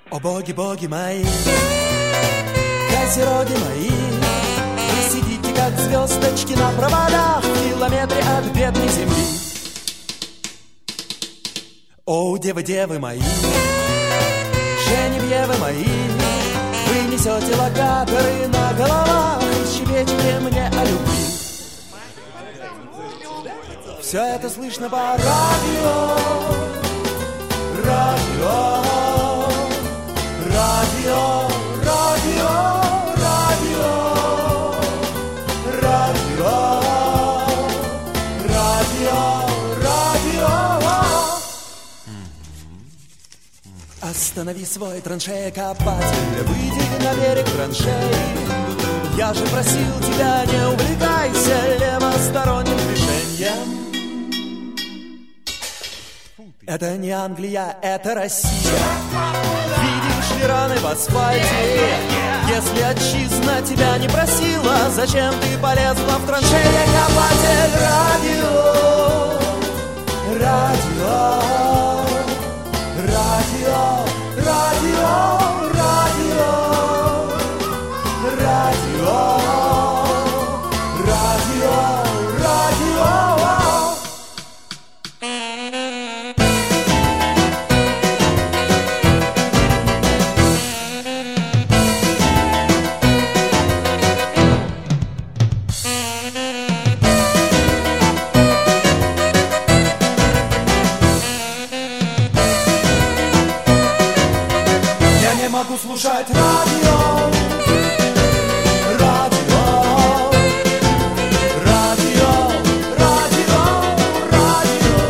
О боги, боги мои, козероги мои, вы сидите, как звездочки на проводах в километре от бедной земли. О, девы, девы мои, Женевьевы мои, вы несете локаторы на головах и щебечете мне о любви. Все это слышно по радио, радио. Радио, радио, радио, радио, радио, радио. Останови свой траншея-копатель, выйди на берег траншеи. Я же просил тебя, не увлекайся левосторонним движением. Это не Англия, это Россия. Видишь ли раны в асфальте? Если отчизна тебя не просила, зачем ты полезла в траншея-копатель? Радио, радио, радио, радио, радио, радио, радио, радио. Могу слушать радио, радио, радио, радио, радио,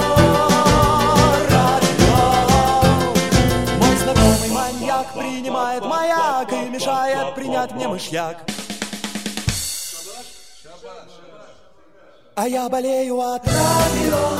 радио. Мой знакомый маньяк принимает маяк и мешает принять мне мышьяк. А я болею от радио.